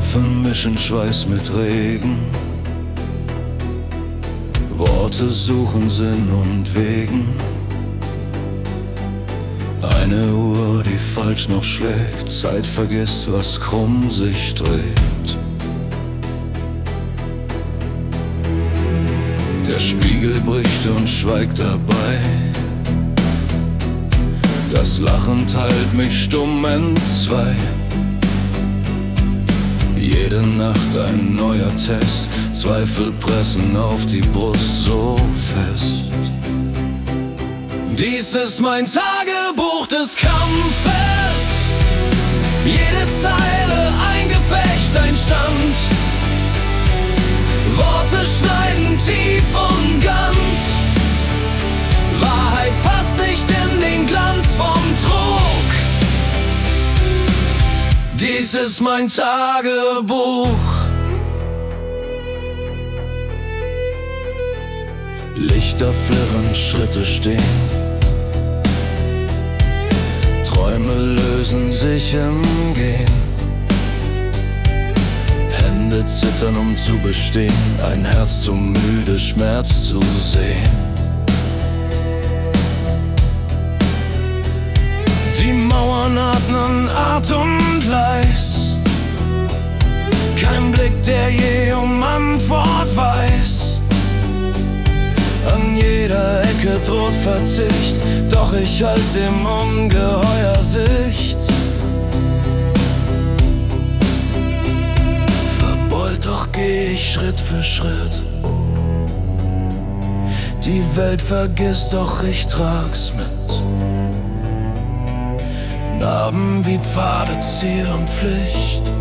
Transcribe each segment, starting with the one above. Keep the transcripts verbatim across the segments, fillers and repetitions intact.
Tropfen mischen Schweiß mit Regen. Worte suchen Sinn und Wegen. Eine Uhr, die falsch noch schlägt. Zeit vergisst, was krumm sich dreht. Der Spiegel bricht und schweigt dabei. Das Lachen teilt mich stumm entzwei. Jede Nacht ein neuer Test. Zweifel pressen auf die Brust so fest. Dies ist mein Tagebuch des Kampfes. Jede Zeile ein Gefecht, ein Stand. Worte schneiden tief und ganz. Wahrheit passt nicht in den Glanz vom Trug. Dies ist mein Tagebuch. Lichter flirren, Schritte stehen. Träume lösen sich im Gehen. Hände zittern, um zu bestehen. Ein Herz zu müde, Schmerz zu sehen. Die Mauern atmen hart und leis. Kein Blick, der je um Antwort weiß. An jeder Ecke droht Verzicht, doch ich halt dem Ungeheuer Sicht. Verbeult, doch geh ich Schritt für Schritt. Die Welt vergisst, doch ich trag's mit. Narben wie Pfade, Ziel und Pflicht.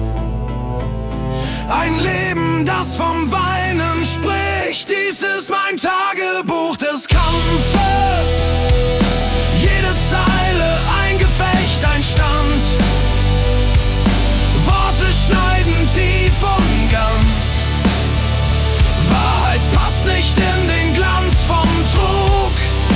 Ein Leben, das vom Weinen spricht. Dies ist mein Tagebuch des Kampfes. Jede Zeile ein Gefecht, ein Stand. Worte schneiden tief und ganz. Wahrheit passt nicht in den Glanz vom Trug.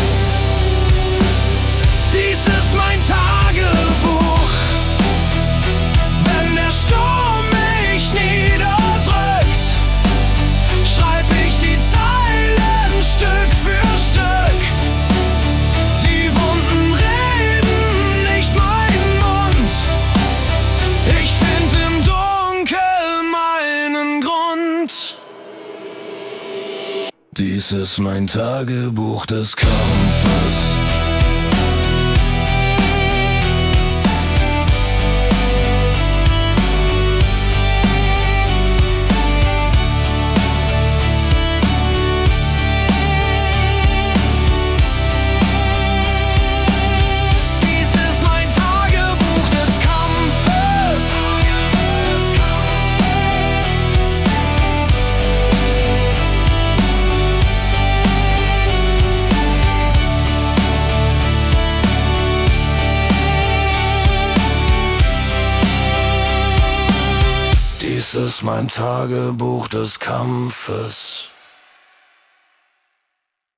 Dies ist mein Tagebuch. Wenn der Sturm mich niederdrückt, schreib ich die Zeilen Stück für Stück. Die Wunden reden, nicht mein Mund. Ich find im Dunkel meinen Grund. Dies ist mein Tagebuch des Kampfes. Dies ist mein Tagebuch des Kampfes.